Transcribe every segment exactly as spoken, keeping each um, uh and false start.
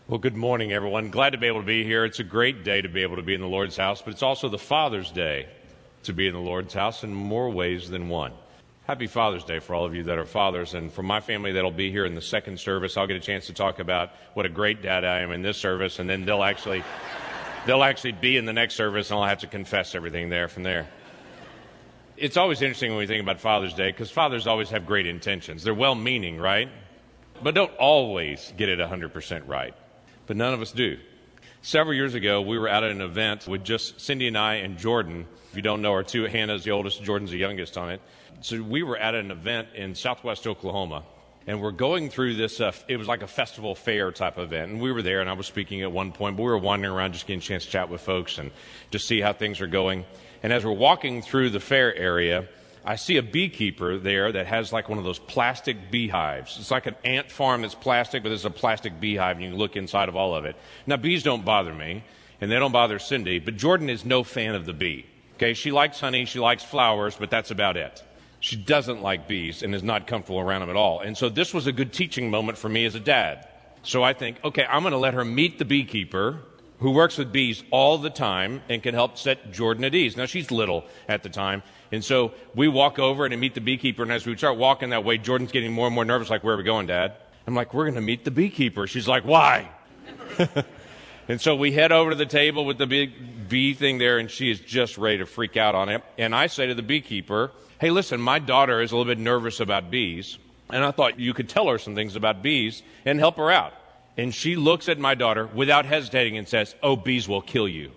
Well, good morning, everyone. Glad to be able to be here. It's a great day to be able to be in the Lord's house, but it's also the Father's Day to be in the Lord's house in more ways than one. Happy Father's Day for all of you that are fathers, and for my family that'll be here in the second service, I'll get a chance to talk about what a great dad I am in this service, and then they'll actually they'll actually be in the next service, and I'll have to confess everything there from there. It's always interesting when we think about Father's Day, because fathers always have great intentions. They're well-meaning, right? But don't always get it one hundred percent right. But none of us do. Several years ago, we were out at an event with just Cindy and I and Jordan. If you don't know her, two, Hannah's the oldest, Jordan's the youngest on it. So we were at an event in southwest Oklahoma, and we're going through this, uh, it was like a festival fair type event, and we were there, and I was speaking at one point, but we were wandering around just getting a chance to chat with folks and just see how things are going. And as we're walking through the fair area, I see a beekeeper there that has like one of those plastic beehives. It's like an ant farm that's plastic, but it's a plastic beehive, and you can look inside of all of it. Now, bees don't bother me, and they don't bother Cindy, but Jordan is no fan of the bee. Okay, she likes honey, she likes flowers, but that's about it. She doesn't like bees and is not comfortable around them at all. And so this was a good teaching moment for me as a dad. So I think, okay, I'm going to let her meet the beekeeper who works with bees all the time and can help set Jordan at ease. Now, she's little at the time. And so we walk over and meet the beekeeper, and as we start walking that way, Jordan's getting more and more nervous, like, where are we going, Dad? I'm like, we're going to meet the beekeeper. She's like, why? And so we head over to the table with the big bee thing there, and she is just ready to freak out on it. And I say to the beekeeper, hey, listen, my daughter is a little bit nervous about bees, and I thought you could tell her some things about bees and help her out. And she looks at my daughter without hesitating and says, oh, bees will kill you.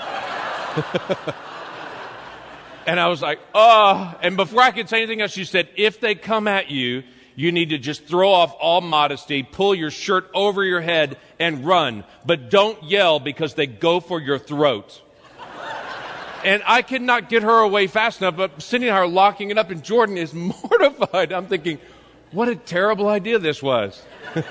And I was like, oh. And before I could say anything else, she said, if they come at you, you need to just throw off all modesty, pull your shirt over your head, and run. But don't yell because they go for your throat. And I could not get her away fast enough, but Cindy and I are locking it up, and Jordan is mortified. I'm thinking, what a terrible idea this was.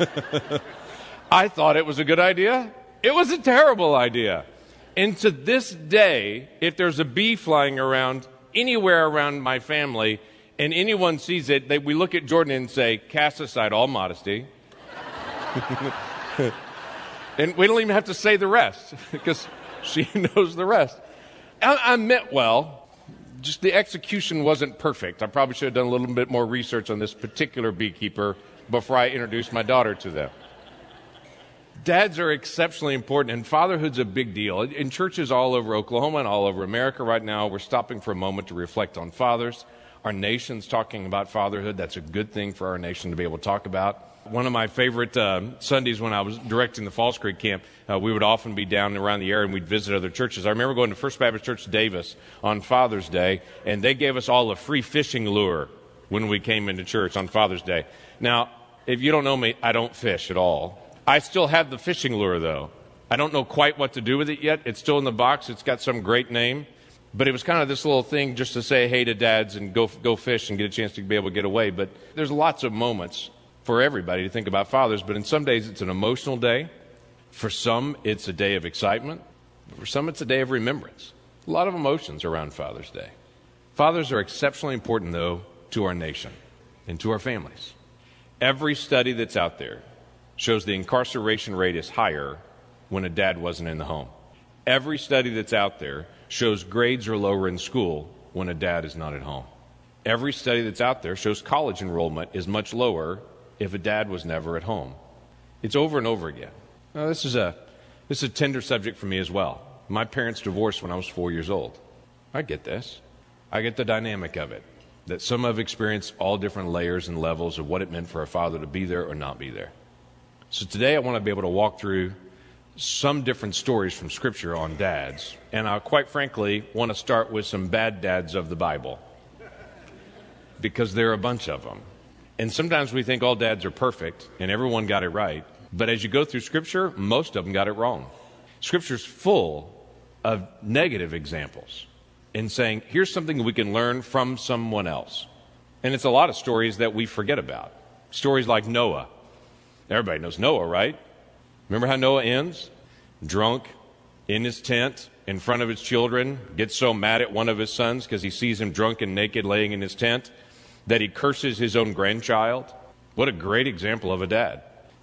I thought it was a good idea. It was a terrible idea. And to this day, if there's a bee flying around anywhere around my family and anyone sees it, they, we look at Jordan and say, cast aside all modesty. And we don't even have to say the rest because she knows the rest. I, I meant well, just the execution wasn't perfect. I probably should have done a little bit more research on this particular beekeeper before I introduced my daughter to them. Dads are exceptionally important, and fatherhood's a big deal. In churches all over Oklahoma and all over America right now, we're stopping for a moment to reflect on fathers. Our nation's talking about fatherhood. That's a good thing for our nation to be able to talk about. One of my favorite uh, Sundays when I was directing the Falls Creek camp, uh, we would often be down around the area and we'd visit other churches. I remember going to First Baptist Church Davis on Father's Day, and they gave us all a free fishing lure when we came into church on Father's Day. Now, if you don't know me, I don't fish at all. I still have the fishing lure, though. I don't know quite what to do with it yet. It's still in the box. It's got some great name. But it was kind of this little thing just to say hey to dads and go go fish and get a chance to be able to get away. But there's lots of moments for everybody to think about fathers. But in some days, it's an emotional day. For some, it's a day of excitement. For some, it's a day of remembrance. A lot of emotions around Father's Day. Fathers are exceptionally important, though, to our nation and to our families. Every study that's out there shows the incarceration rate is higher when a dad wasn't in the home. Every study that's out there shows grades are lower in school when a dad is not at home. Every study that's out there shows college enrollment is much lower if a dad was never at home. It's over and over again. Now, this is a this is a tender subject for me as well. My parents divorced when I was four years old. I get this. I get the dynamic of it, that some have experienced all different layers and levels of what it meant for a father to be there or not be there. So today I want to be able to walk through some different stories from Scripture on dads. And I, quite frankly, want to start with some bad dads of the Bible, because there are a bunch of them. And sometimes we think all dads are perfect and everyone got it right. But as you go through Scripture, most of them got it wrong. Scripture's full of negative examples in saying, here's something we can learn from someone else. And it's a lot of stories that we forget about. Stories like Noah. Everybody knows Noah, right? Remember how Noah ends? Drunk, in his tent, in front of his children, gets so mad at one of his sons because he sees him drunk and naked laying in his tent that he curses his own grandchild. What a great example of a dad.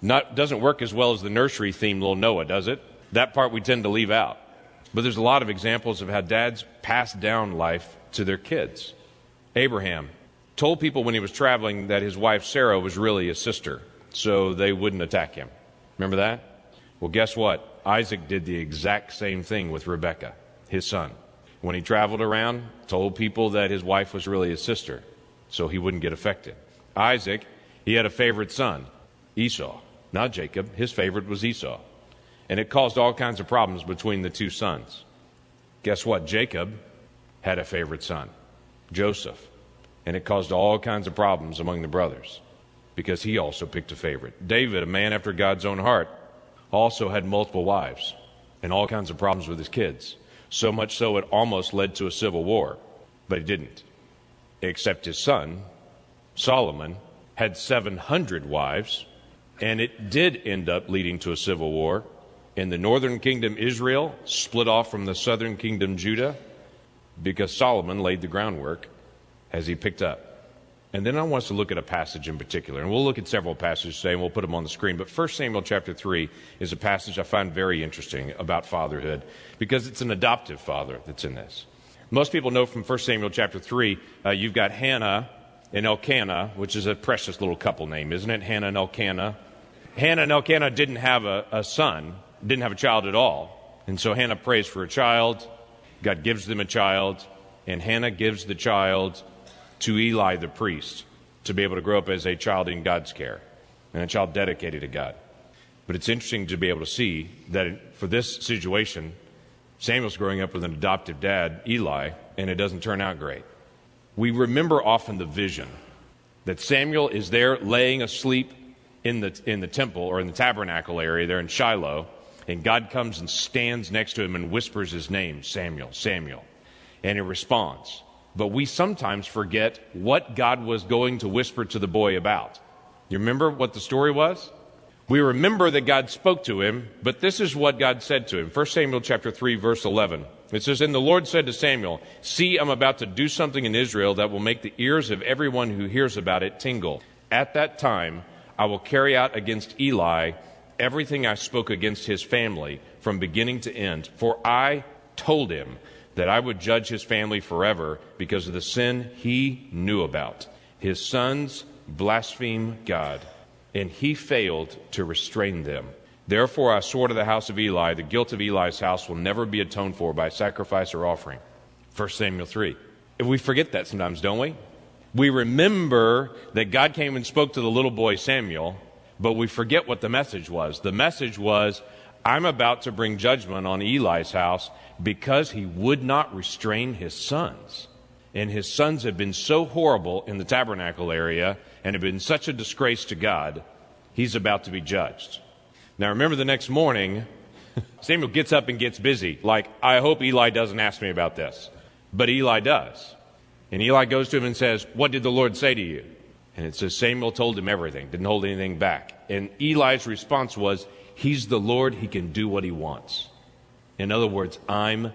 Not, doesn't work as well as the nursery theme, Little Noah, does it? That part we tend to leave out. But there's a lot of examples of how dads pass down life to their kids. Abraham told people when he was traveling that his wife Sarah was really his sister, so they wouldn't attack him. Remember that? Well, guess what? Isaac did the exact same thing with Rebekah, his son. When he traveled around, told people that his wife was really his sister, so he wouldn't get affected. Isaac, he had a favorite son, Esau, not Jacob. His favorite was Esau. And it caused all kinds of problems between the two sons. Guess what? Jacob had a favorite son, Joseph. And it caused all kinds of problems among the brothers because he also picked a favorite. David, a man after God's own heart, also had multiple wives and all kinds of problems with his kids. So much so it almost led to a civil war, but it didn't. Except his son, Solomon, had seven hundred wives, and it did end up leading to a civil war. And the northern kingdom, Israel, split off from the southern kingdom, Judah, because Solomon laid the groundwork as he picked up. And then I want us to look at a passage in particular. And we'll look at several passages today, and we'll put them on the screen. But First Samuel chapter three is a passage I find very interesting about fatherhood because it's an adoptive father that's in this. Most people know from First Samuel chapter three, uh, you've got Hannah and Elkanah, which is a precious little couple name, isn't it? Hannah and Elkanah. Hannah and Elkanah didn't have a, a son, didn't have a child at all. And so Hannah prays for a child. God gives them a child. And Hannah gives the child to Eli the priest to be able to grow up as a child in God's care and a child dedicated to God. But it's interesting to be able to see that for this situation, Samuel's growing up with an adoptive dad, Eli, and it doesn't turn out great. We remember often the vision that Samuel is there laying asleep in the in the temple or in the tabernacle area there in Shiloh, and God comes and stands next to him and whispers his name, Samuel, Samuel, and he responds. But we sometimes forget what God was going to whisper to the boy about. You remember what the story was? We remember that God spoke to him, but this is what God said to him. First Samuel chapter three, verse eleven. It says, "And the Lord said to Samuel, see, I'm about to do something in Israel that will make the ears of everyone who hears about it tingle. At that time, I will carry out against Eli everything I spoke against his family from beginning to end. For I told him that I would judge his family forever because of the sin he knew about. His sons blaspheme God, and he failed to restrain them. Therefore I swore to the house of Eli, the guilt of Eli's house will never be atoned for by sacrifice or offering." First Samuel three. We forget that sometimes, don't we? We remember that God came and spoke to the little boy Samuel, but we forget what the message was. The message was, I'm about to bring judgment on Eli's house because he would not restrain his sons. And his sons have been so horrible in the tabernacle area and have been such a disgrace to God, he's about to be judged. Now remember, the next morning, Samuel gets up and gets busy. Like, I hope Eli doesn't ask me about this. But Eli does. And Eli goes to him and says, what did the Lord say to you? And it says Samuel told him everything, didn't hold anything back. And Eli's response was, he's the Lord, he can do what he wants. In other words, I'm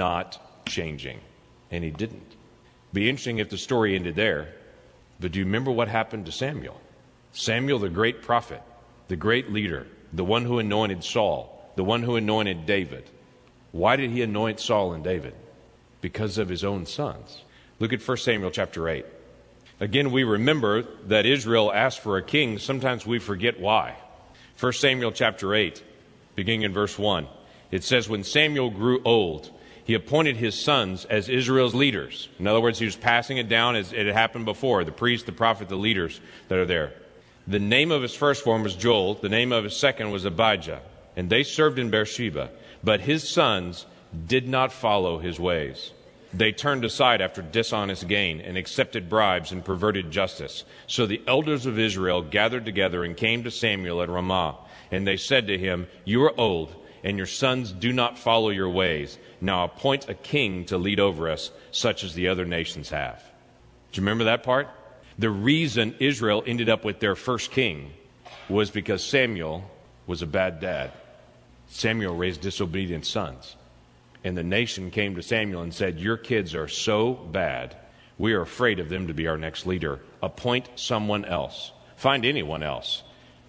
not changing. And he didn't. Be interesting if the story ended there. But do you remember what happened to Samuel? Samuel, the great prophet, the great leader, the one who anointed Saul, the one who anointed David. Why did he anoint Saul and David? Because of his own sons. Look at First Samuel chapter eight. Again, we remember that Israel asked for a king. Sometimes we forget why. First Samuel chapter eight, beginning in verse one. It says, when Samuel grew old, he appointed his sons as Israel's leaders. In other words, he was passing it down as it had happened before, the priest, the prophet, the leaders that are there. The name of his firstborn was Joel. The name of his second was Abijah. And they served in Beersheba. But his sons did not follow his ways. They turned aside after dishonest gain and accepted bribes and perverted justice. So the elders of Israel gathered together and came to Samuel at Ramah. And they said to him, you are old, and your sons do not follow your ways. Now appoint a king to lead over us, such as the other nations have. Do you remember that part? The reason Israel ended up with their first king was because Samuel was a bad dad. Samuel raised disobedient sons. And the nation came to Samuel and said, your kids are so bad, we are afraid of them to be our next leader. Appoint someone else. Find anyone else.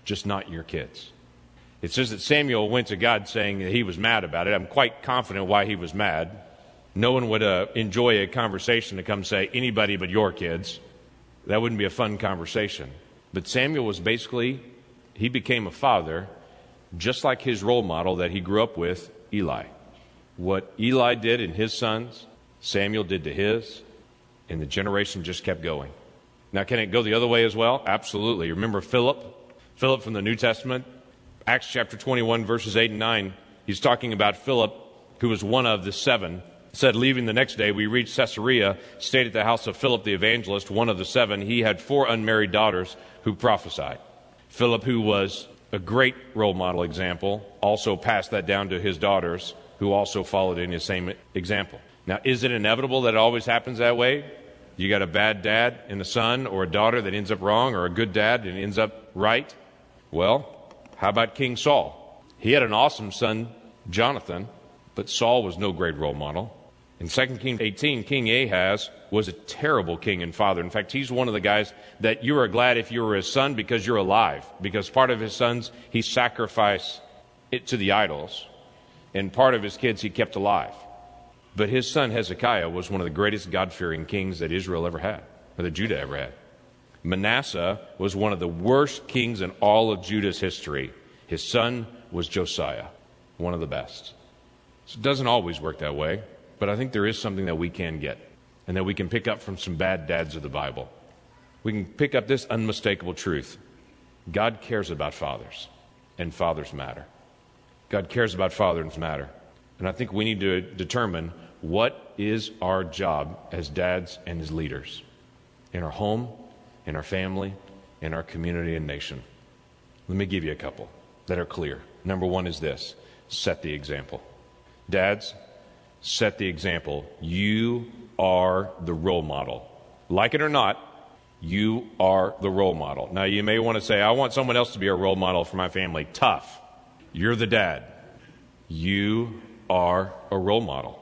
just not your kids. It says that Samuel went to God saying that he was mad about it. I'm quite confident why he was mad. No one would uh, enjoy a conversation to come say, anybody but your kids. That wouldn't be a fun conversation. But Samuel was basically, he became a father just like his role model that he grew up with, Eli. What Eli did in his sons, Samuel did to his, and the generation just kept going. Now, can it go the other way as well? Absolutely. Remember Philip? Philip from the New Testament? Acts chapter twenty-one, verses eight and nine. He's talking about Philip, who was one of the seven. Said, leaving the next day, we reached Caesarea, stayed at the house of Philip the evangelist, one of the seven. He had four unmarried daughters who prophesied. Philip, who was a great role model example, also passed that down to his daughters, who also followed in his same example. Now, is it inevitable that it always happens that way? You got a bad dad and a son or a daughter that ends up wrong, or a good dad and ends up right? Well, how about King Saul? He had an awesome son, Jonathan, but Saul was no great role model. In Second Kings eighteen, King Ahaz was a terrible king and father. In fact, he's one of the guys that you are glad if you were his son because you're alive. Because part of his sons, he sacrificed it to the idols. And part of his kids, he kept alive. But his son Hezekiah was one of the greatest God-fearing kings that Israel ever had, or that Judah ever had. Manasseh was one of the worst kings in all of Judah's history. His son was Josiah, one of the best. So it doesn't always work that way. But I think there is something that we can get and that we can pick up from some bad dads of the Bible. We can pick up this unmistakable truth. God cares about fathers, and fathers matter. God cares about fathers matter. And I think we need to determine what is our job as dads and as leaders in our home, in our family, in our community and nation. Let me give you a couple that are clear. Number one is this: set the example. Dads, set the example. You are the role model. Like it or not, you are the role model. Now, you may want to say, I want someone else to be a role model for my family. Tough. You're the dad. You are a role model.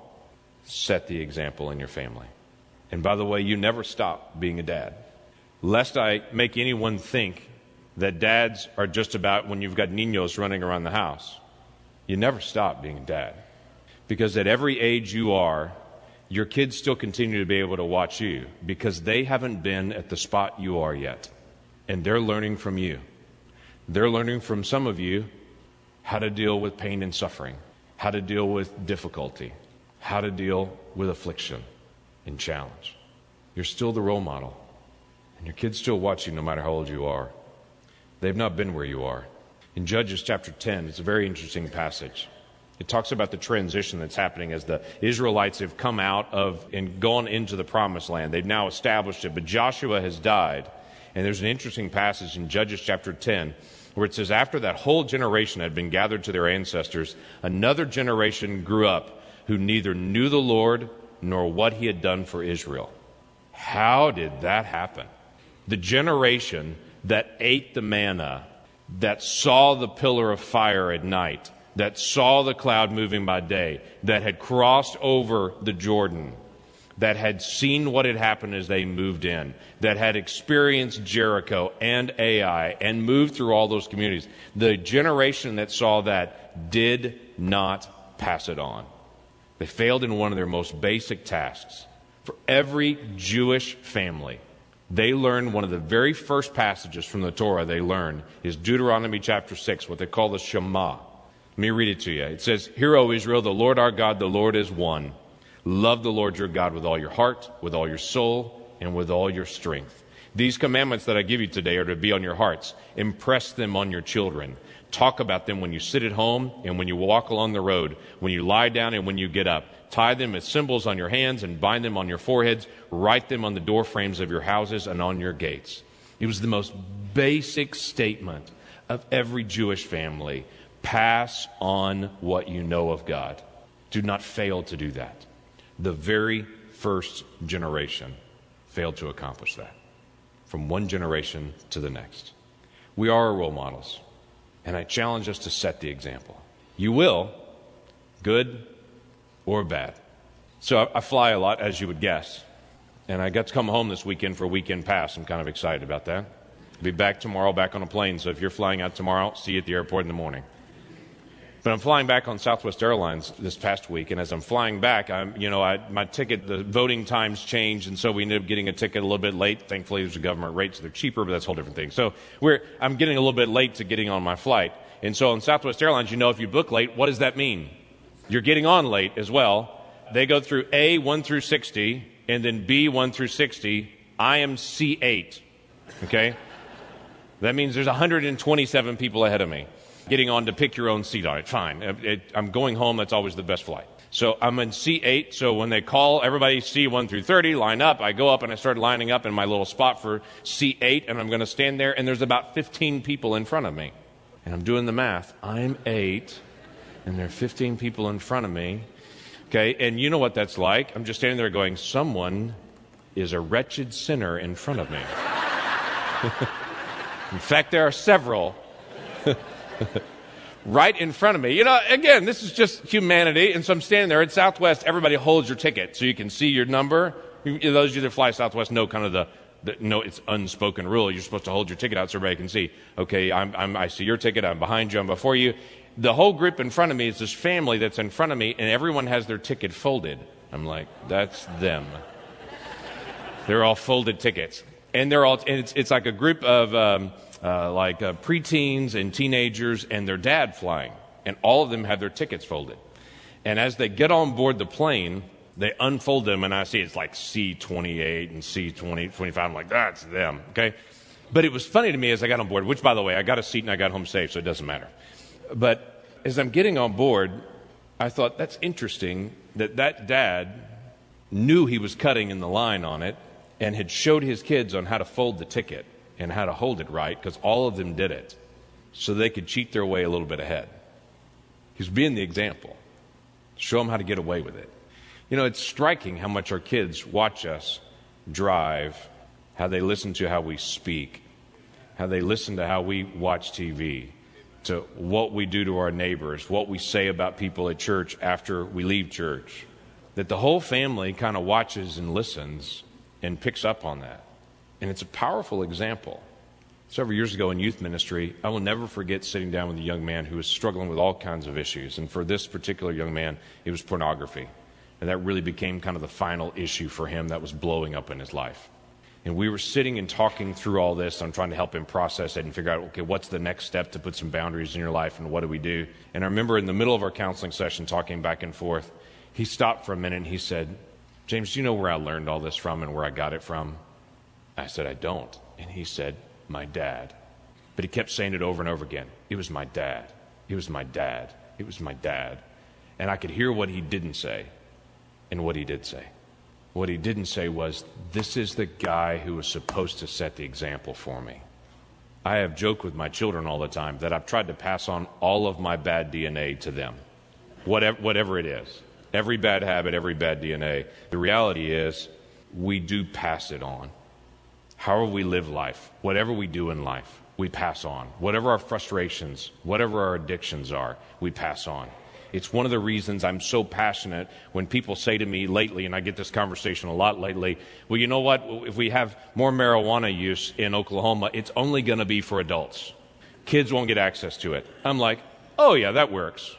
Set the example in your family. And by the way, you never stop being a dad. Lest I make anyone think that dads are just about when you've got niños running around the house. You never stop being a dad. Because at every age you are, your kids still continue to be able to watch you because they haven't been at the spot you are yet. And they're learning from you. They're learning from some of you how to deal with pain and suffering, how to deal with difficulty, how to deal with affliction and challenge. You're still the role model. And your kids still watch you no matter how old you are. They've not been where you are. In Judges chapter ten, it's a very interesting passage. It talks about the transition that's happening as the Israelites have come out of and gone into the promised land. They've now established it, but Joshua has died. And there's an interesting passage in Judges chapter ten where it says, after that whole generation had been gathered to their ancestors, another generation grew up who neither knew the Lord nor what he had done for Israel. How did that happen? The generation that ate the manna, that saw the pillar of fire at night, that saw the cloud moving by day, that had crossed over the Jordan, that had seen what had happened as they moved in, that had experienced Jericho and Ai and moved through all those communities. The generation that saw that did not pass it on. They failed in one of their most basic tasks. For every Jewish family, they learned one of the very first passages from the Torah they learned is Deuteronomy chapter six, what they call the Shema. Let me read it to you. It says, Hear, O Israel, the Lord our God, the Lord is one. Love the Lord your God with all your heart, with all your soul, and with all your strength. These commandments that I give you today are to be on your hearts. Impress them on your children. Talk about them when you sit at home and when you walk along the road, when you lie down and when you get up. Tie them as symbols on your hands and bind them on your foreheads. Write them on the door frames of your houses and on your gates. It was the most basic statement of every Jewish family. Pass on what you know of God. Do not fail to do that. The very first generation failed to accomplish that. From one generation to the next. We are our role models. And I challenge us to set the example. You will, good or bad. So I, I fly a lot, as you would guess. And I got to come home this weekend for a weekend pass. I'm kind of excited about that. Be back tomorrow, back on a plane. So if you're flying out tomorrow, see you at the airport in the morning. But I'm flying back on Southwest Airlines this past week, and as I'm flying back, I'm, you know, I, my ticket, the voting times changed, and so we ended up getting a ticket a little bit late. Thankfully, there's a government rate, so they're cheaper, but that's a whole different thing. So we're, I'm getting a little bit late to getting on my flight. And so on Southwest Airlines, you know, if you book late, what does that mean? You're getting on late as well. They go through A, one through sixty, and then B, one through sixty. I am C eight, okay? That means there's one hundred twenty-seven people ahead of me getting on to pick your own seat on it. Fine. It, it, I'm going home. That's always the best flight. So I'm in C eight. So when they call, everybody C one through thirty, line up. I go up and I start lining up in my little spot for C eight, and I'm going to stand there, and there's about fifteen people in front of me. And I'm doing the math. I'm eight, and there are fifteen people in front of me. Okay, and you know what that's like. I'm just standing there going, someone is a wretched sinner in front of me. In fact, there are several right in front of me. You know, again, this is just humanity. And so I'm standing there at Southwest. Everybody holds your ticket so you can see your number. You, those of you that fly Southwest know kind of the, the, no, it's unspoken rule. You're supposed to hold your ticket out so everybody can see. Okay, I'm, I'm, I see your ticket. I'm behind you. I'm before you. The whole group in front of me is this family that's in front of me, and everyone has their ticket folded. I'm like, that's them. They're all folded tickets. And they're all, and it's, it's like a group of, um, uh, like, uh, preteens and teenagers and their dad flying. And all of them have their tickets folded. And as they get on board the plane, they unfold them, and I see it's like C twenty-eight and C twenty, twenty-five. I'm like, that's them, okay? But it was funny to me as I got on board, which, by the way, I got a seat and I got home safe, so it doesn't matter. But as I'm getting on board, I thought, that's interesting that that dad knew he was cutting in the line on it, and had showed his kids on how to fold the ticket and how to hold it right, because all of them did it, so they could cheat their way a little bit ahead. He was being the example. Show them how to get away with it. You know, it's striking how much our kids watch us drive, how they listen to how we speak, how they listen to how we watch T V, to what we do to our neighbors, what we say about people at church after we leave church. That the whole family kind of watches and listens and picks up on that. And it's a powerful example. Several years ago in youth ministry, I will never forget sitting down with a young man who was struggling with all kinds of issues. And for this particular young man, it was pornography. And that really became kind of the final issue for him that was blowing up in his life. And we were sitting and talking through all this. I'm trying to help him process it and figure out, okay, what's the next step to put some boundaries in your life, and what do we do? And I remember in the middle of our counseling session, talking back and forth, he stopped for a minute and he said, James, do you know where I learned all this from and where I got it from? I said, I don't. And he said, my dad. But he kept saying it over and over again. It was my dad. It was my dad. It was my dad. And I could hear what he didn't say and what he did say. What he didn't say was, this is the guy who was supposed to set the example for me. I have joked with my children all the time that I've tried to pass on all of my bad D N A to them, whatever, whatever it is. Every bad habit, every bad D N A. The reality is, we do pass it on. However we live life, whatever we do in life, we pass on. Whatever our frustrations, whatever our addictions are, we pass on. It's one of the reasons I'm so passionate when people say to me lately, and I get this conversation a lot lately, well, you know what? If we have more marijuana use in Oklahoma, it's only going to be for adults. Kids won't get access to it. I'm like, oh yeah, that works.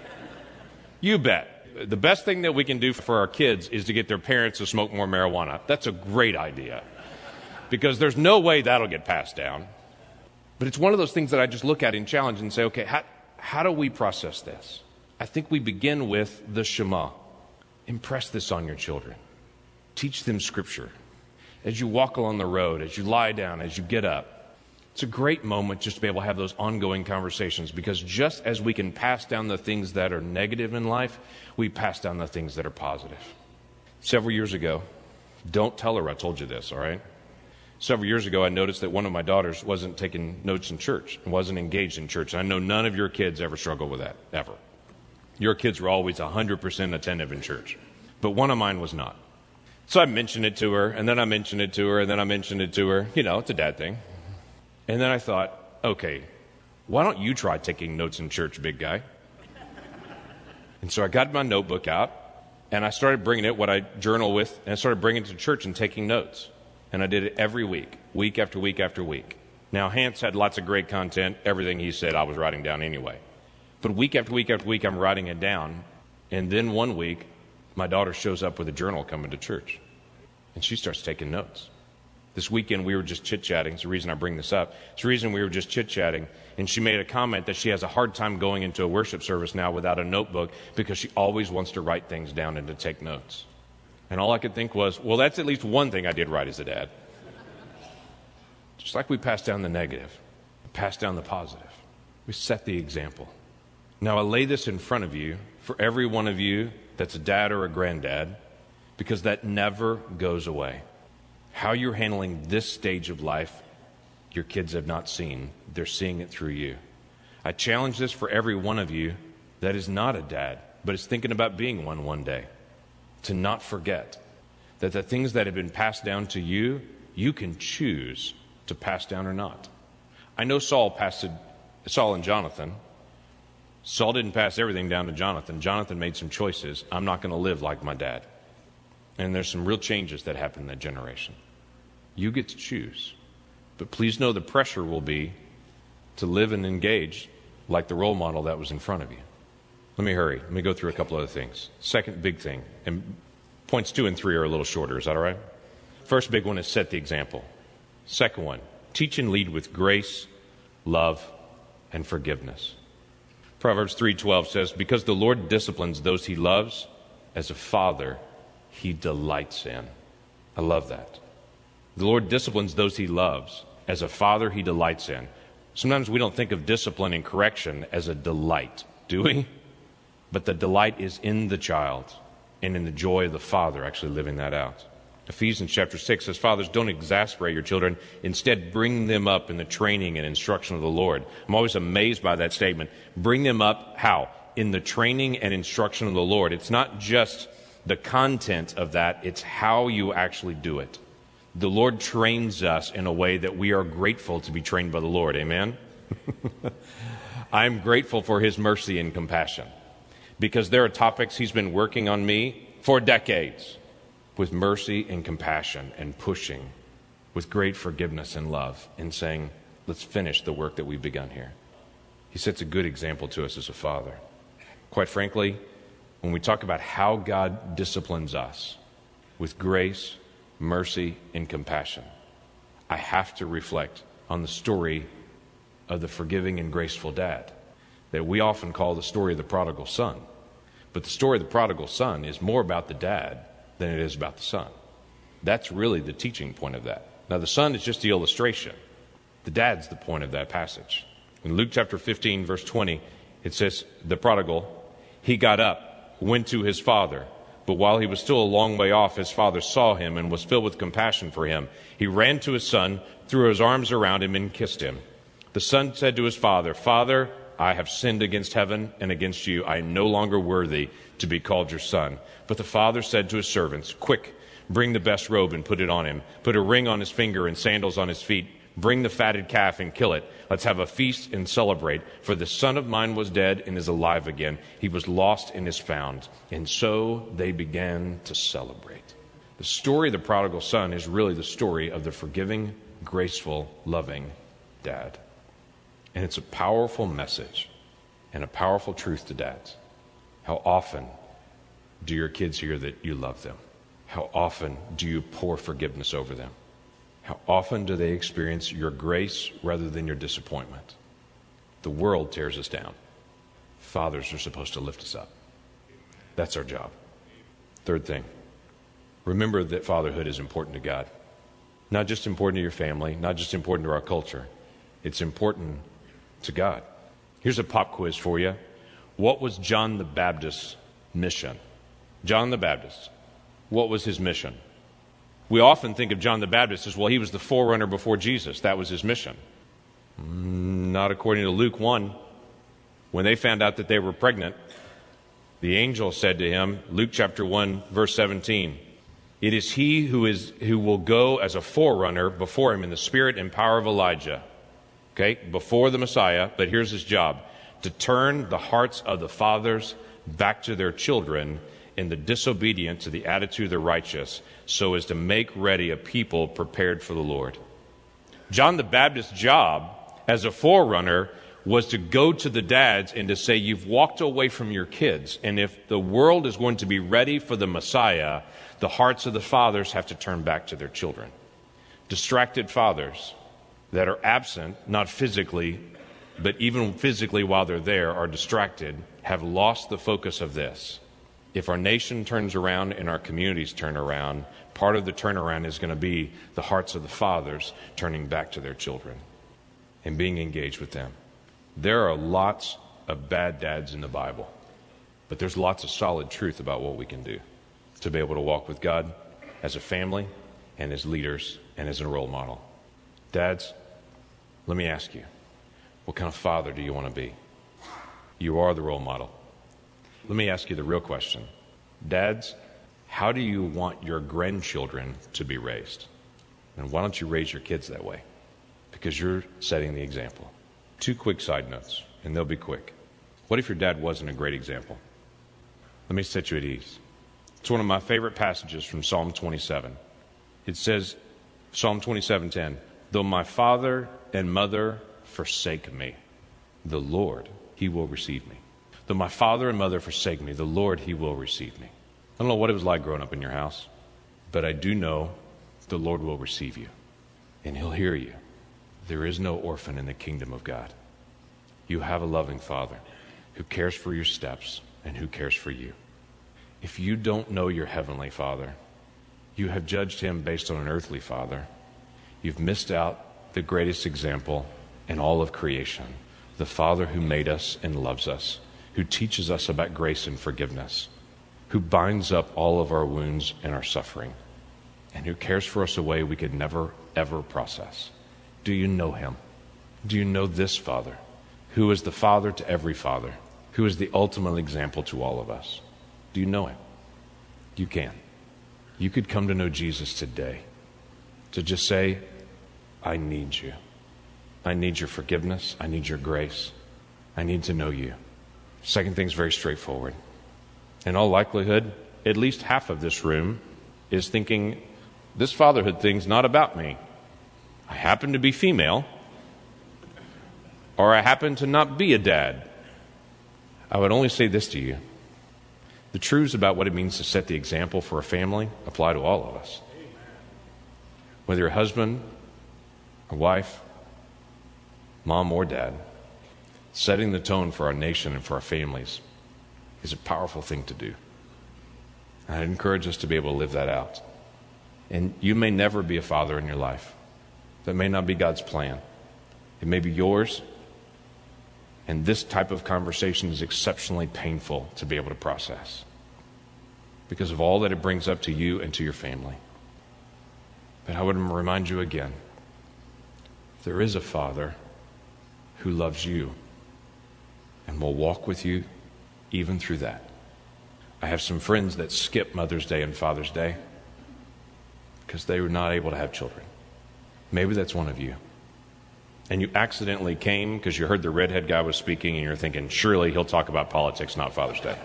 You bet. The best thing that we can do for our kids is to get their parents to smoke more marijuana. That's a great idea, because there's no way that'll get passed down. But it's one of those things that I just look at and challenge and say, okay, how, how do we process this? I think we begin with the Shema. Impress this on your children. Teach them Scripture. As you walk along the road, as you lie down, as you get up. It's a great moment just to be able to have those ongoing conversations, because just as we can pass down the things that are negative in life, we pass down the things that are positive. Several years ago, don't tell her I told you this, all right? Several years ago, I noticed that one of my daughters wasn't taking notes in church and wasn't engaged in church. And I know none of your kids ever struggle with that, ever. Your kids were always one hundred percent attentive in church. But one of mine was not. So I mentioned it to her, and then I mentioned it to her, and then I mentioned it to her. You know, it's a dad thing. And then I thought, okay, why don't you try taking notes in church, big guy? And so I got my notebook out, and I started bringing it, what I journal with, and I started bringing it to church and taking notes. And I did it every week, week after week after week. Now, Hans had lots of great content. Everything he said, I was writing down anyway. But week after week after week, I'm writing it down. And then one week, my daughter shows up with a journal coming to church. And she starts taking notes. This weekend, we were just chit-chatting. It's the reason I bring this up. It's the reason we were just chit-chatting. And she made a comment that she has a hard time going into a worship service now without a notebook because she always wants to write things down and to take notes. And all I could think was, well, that's at least one thing I did right as a dad. Just like we pass down the negative, we pass down the positive. We set the example. Now, I lay this in front of you for every one of you that's a dad or a granddad, because that never goes away. How you're handling this stage of life, your kids have not seen. They're seeing it through you. I challenge this for every one of you that is not a dad, but is thinking about being one one day, to not forget that the things that have been passed down to you, you can choose to pass down or not. I know Saul passed it, Saul and Jonathan. Saul didn't pass everything down to Jonathan. Jonathan made some choices. I'm not going to live like my dad. And there's some real changes that happen in that generation. You get to choose. But please know the pressure will be to live and engage like the role model that was in front of you. Let me hurry. Let me go through a couple other things. Second big thing, and points two and three are a little shorter. Is that all right? First big one is set the example. Second one, teach and lead with grace, love, and forgiveness. Proverbs three twelve says, because the Lord disciplines those he loves, as a father he delights in. I love that. The Lord disciplines those he loves, as a father he delights in. Sometimes we don't think of discipline and correction as a delight, do we? But the delight is in the child and in the joy of the father actually living that out. Ephesians chapter six says, fathers, don't exasperate your children. Instead, bring them up in the training and instruction of the Lord. I'm always amazed by that statement. Bring them up, how? In the training and instruction of the Lord. It's not just the content of that, it's how you actually do it. The Lord trains us in a way that we are grateful to be trained by the Lord. Amen? I'm grateful for his mercy and compassion, because there are topics he's been working on me for decades, with mercy and compassion and pushing, with great forgiveness and love, and saying, let's finish the work that we've begun here. He sets a good example to us as a father. Quite frankly, when we talk about how God disciplines us with grace, mercy, and compassion, I have to reflect on the story of the forgiving and graceful dad that we often call the story of the prodigal son. But the story of the prodigal son is more about the dad than it is about the son. That's really the teaching point of that. Now, the son is just the illustration. The dad's the point of that passage. In Luke chapter fifteen, verse twenty, it says, the prodigal, he got up, went to his father. But while he was still a long way off, his father saw him and was filled with compassion for him. He ran to his son, threw his arms around him, and kissed him. The son said to his father, Father, I have sinned against heaven and against you. I am no longer worthy to be called your son. But the father said to his servants, quick, bring the best robe and put it on him. Put a ring on his finger and sandals on his feet. Bring the fatted calf and kill it. Let's have a feast and celebrate. For the son of mine was dead and is alive again. He was lost and is found. And so they began to celebrate. The story of the prodigal son is really the story of the forgiving, graceful, loving dad. And it's a powerful message and a powerful truth to dads. How often do your kids hear that you love them? How often do you pour forgiveness over them? How often do they experience your grace rather than your disappointment? The world tears us down. Fathers are supposed to lift us up. That's our job. Third thing, remember that fatherhood is important to God. Not just important to your family, not just important to our culture. It's important to God. Here's a pop quiz for you. What was John the Baptist's mission? John the Baptist, what was his mission? We often think of John the Baptist as, well, he was the forerunner before Jesus. That was his mission. Not according to Luke one. When they found out that they were pregnant, the angel said to him, Luke chapter one, verse seventeen, it is he who is who will go as a forerunner before him in the spirit and power of Elijah. Okay, before the Messiah, but here's his job, to turn the hearts of the fathers back to their children and the disobedient to the attitude of the righteous, so as to make ready a people prepared for the Lord. John the Baptist's job as a forerunner was to go to the dads and to say, you've walked away from your kids, and if the world is going to be ready for the Messiah, the hearts of the fathers have to turn back to their children. Distracted fathers that are absent, not physically, but even physically while they're there, are distracted, have lost the focus of this. If our nation turns around and our communities turn around, part of the turnaround is going to be the hearts of the fathers turning back to their children and being engaged with them. There are lots of bad dads in the Bible, but there's lots of solid truth about what we can do to be able to walk with God as a family and as leaders and as a role model. Dads, let me ask you, what kind of father do you want to be? You are the role model. Let me ask you the real question. Dads, how do you want your grandchildren to be raised? And why don't you raise your kids that way? Because you're setting the example. Two quick side notes, and they'll be quick. What if your dad wasn't a great example? Let me set you at ease. It's one of my favorite passages from Psalm twenty-seven. It says, Psalm twenty-seven ten, though my father and mother forsake me, the Lord, he will receive me. Though my father and mother forsake me, the Lord, he will receive me. I don't know what it was like growing up in your house, but I do know the Lord will receive you, and he'll hear you. There is no orphan in the kingdom of God. You have a loving Father who cares for your steps and who cares for you. If you don't know your heavenly Father, you have judged him based on an earthly father. You've missed out the greatest example in all of creation, the Father who made us and loves us, who teaches us about grace and forgiveness, who binds up all of our wounds and our suffering, and who cares for us a way we could never, ever process. Do you know him? Do you know this Father, who is the Father to every father, who is the ultimate example to all of us? Do you know him? You can. You could come to know Jesus today, to just say, I need you. I need your forgiveness. I need your grace. I need to know you. Second thing's very straightforward. In all likelihood, at least half of this room is thinking, this fatherhood thing's not about me. I happen to be female, or I happen to not be a dad. I would only say this to you. The truths about what it means to set the example for a family apply to all of us. Whether you're a husband, a wife, mom or dad, setting the tone for our nation and for our families is a powerful thing to do. And I'd encourage us to be able to live that out. And you may never be a father in your life. That may not be God's plan. It may be yours. And this type of conversation is exceptionally painful to be able to process because of all that it brings up to you and to your family. But I would remind you again, there is a Father who loves you and will walk with you even through that. I have some friends that skip Mother's Day and Father's Day because they were not able to have children. Maybe that's one of you. And you accidentally came because you heard the redhead guy was speaking and you're thinking, surely he'll talk about politics, not Father's Day.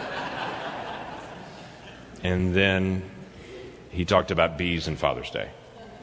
And then he talked about bees and Father's Day.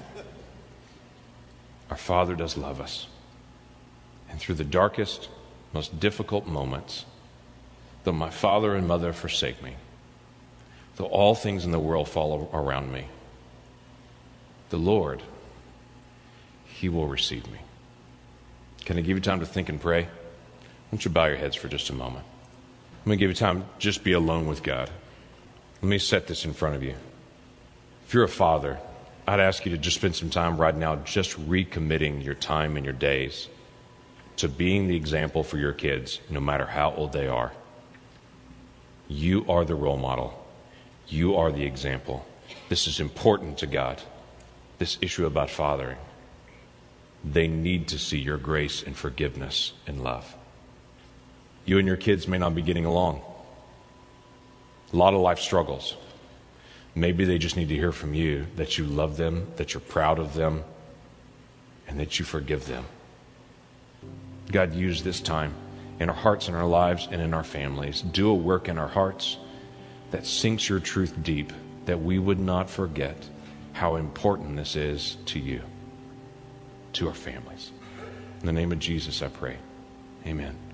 Our Father does love us. And through the darkest, most difficult moments, though my father and mother forsake me, though all things in the world fall around me, the Lord, he will receive me. Can I give you time to think and pray? Why don't you bow your heads for just a moment? I'm going to give you time to just be alone with God. Let me set this in front of you. If you're a father, I'd ask you to just spend some time right now just recommitting your time and your days to being the example for your kids, no matter how old they are. You are the role model. You are the example. This is important to God, this issue about fathering. They need to see your grace and forgiveness and love. You and your kids may not be getting along. A lot of life struggles. Maybe they just need to hear from you that you love them, that you're proud of them, and that you forgive them. God, use this time in our hearts and our lives and in our families. Do a work in our hearts that sinks your truth deep, that we would not forget how important this is to you. to our families. In the name of Jesus, I pray. Amen.